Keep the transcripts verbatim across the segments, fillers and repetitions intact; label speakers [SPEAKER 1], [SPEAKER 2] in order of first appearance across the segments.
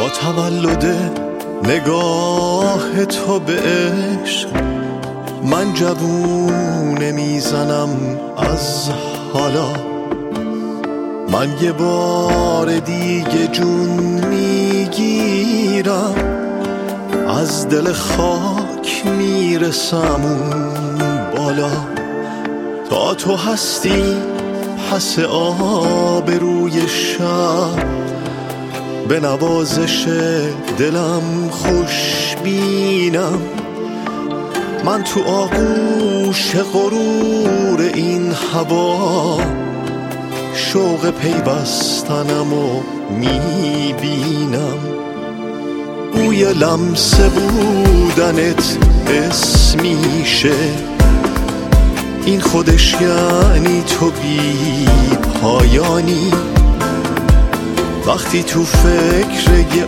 [SPEAKER 1] با تولد نگاه تو به عشق من جوونه میزنم از حالا. من یه بار دیگه جون میگیرم، از دل خاک میرسم اون بالا. تا تو هستی پس آب روی شب، به نوازش دلم خوش بینم. من تو آغوش غرور این هوا، شوق پیوستنم و میبینم. بوی لمسه بودنت حس میشه، این خودش یعنی تو بی پایانی. وقتی تو فکر یه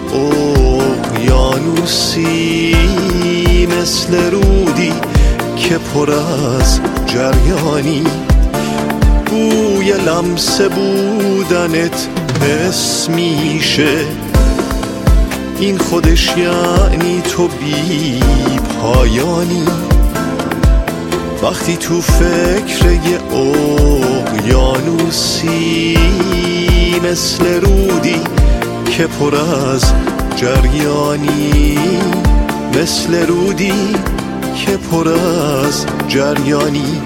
[SPEAKER 1] اقیانوسی، مثل رودی که پر از جریانی. بوی لمسه بودنت حس میشه، این خودش یعنی تو بی پایانی. وقتی تو فکر یه اقیانوسی، مثل رودی که پر از جریانی. مثل رودی که پر از جریانی.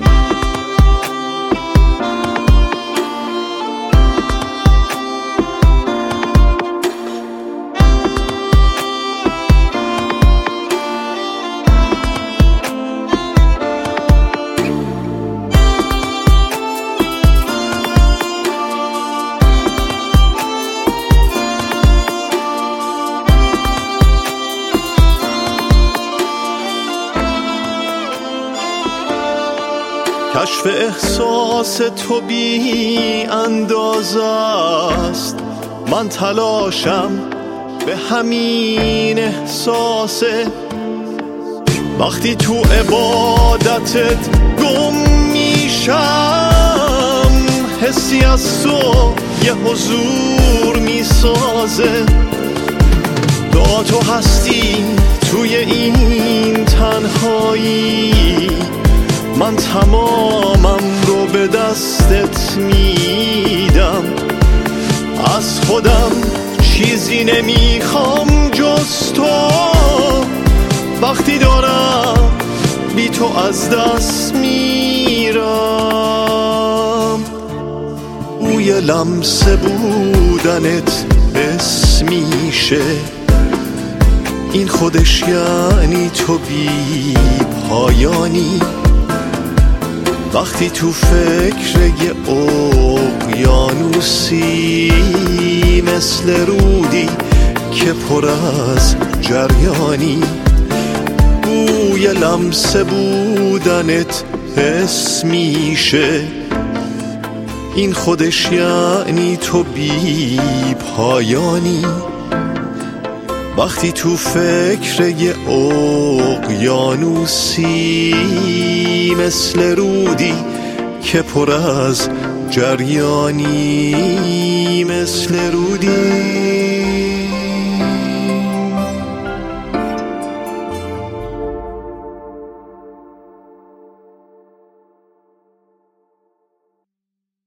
[SPEAKER 1] کشف احساس تو بی اندازه است، من تلاشم به همین احساسه. وقتی تو عبادتت گم میشم، حسی از تو یه حضور میسازه. تا تو هستی توی این تنهایی، من تمامم رو به دستت میدم. از خودم چیزی نمیخوام جز تو، وقتی دارم بی تو از دست میرم. بوی لمسه بودنت حس میشه، این خودش یعنی تو بی پایانی. وقتی تو فکر یه اقیانوسی، مثل رودی که پر از جریانی. بوی لمسه بودنت حس میشه، این خودش یعنی تو بی پایانی. وقتی تو فکر یه اقیانوسی، مثل رودی که پر از جریانی. مثل رودی